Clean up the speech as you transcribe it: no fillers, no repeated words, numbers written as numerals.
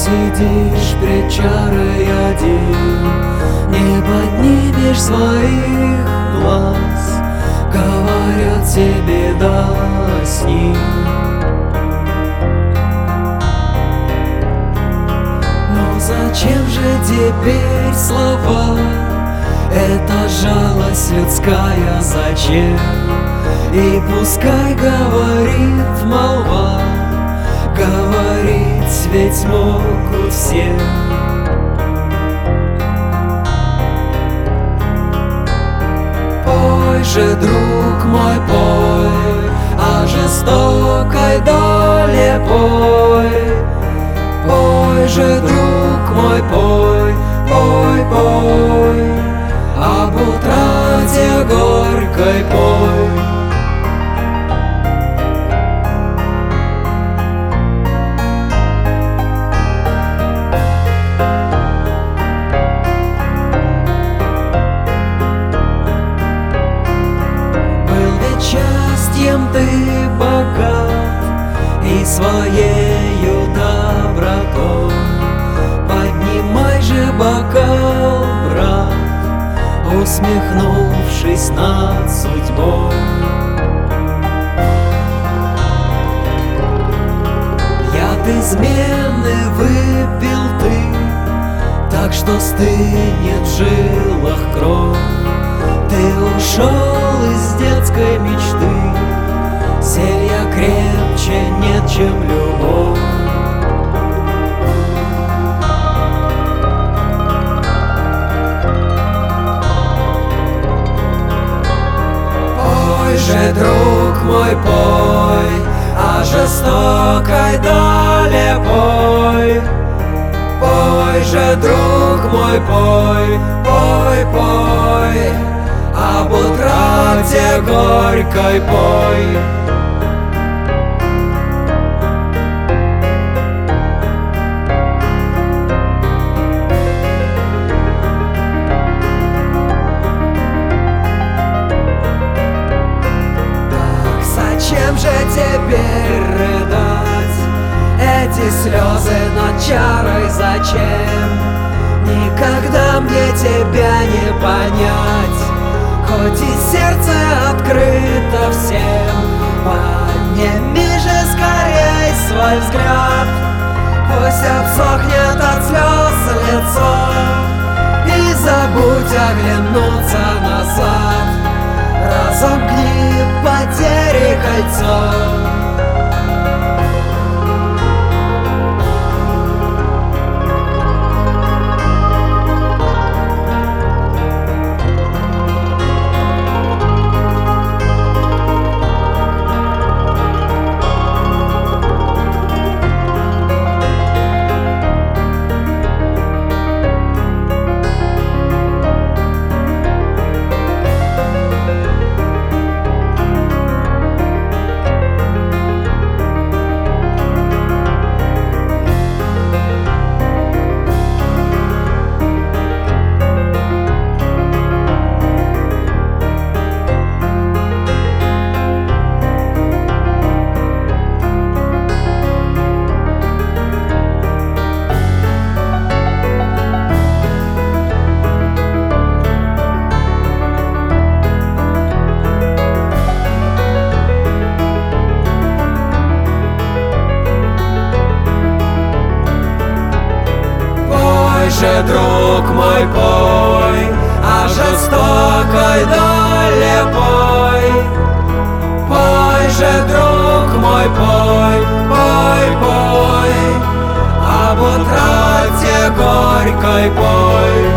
сидишь пред чарой один, не поднимешь своих глаз, говорят тебе да с ним. Но зачем же теперь слова? Это жалость людская зачем? И пускай говорит молва, говорить ведь могут все. Пой же, друг мой, пой о жестокой доле, пой. Пой же, друг мой, пой, пой, пой, об утрате горькой пой. Счастьем ты богат и своею добротой. Поднимай же бокал, брат, усмехнувшись над судьбой. Яд измены выпил ты, так что стынет в жилах кровь. Ты ушел из детской мечты, зелья крепче нет, чем любовь. Пой же, друг мой, пой о жестокой доле, пой. Пой же, друг мой, пой, пой, пой, об утрате горькой пой. Так зачем же теперь рыдать? Эти слезы над чарой зачем? Никогда мне тебя не понять, хоть и сердце открыто всем. Подними же скорей свой взгляд, пусть обсохнет от слез лицо, и забудь оглянуться назад, разомкни потери кольцо. Пой же, друг мой, пой о жестокой доле, пой. Пой же, друг мой, пой, пой, пой, об утрате горькой пой.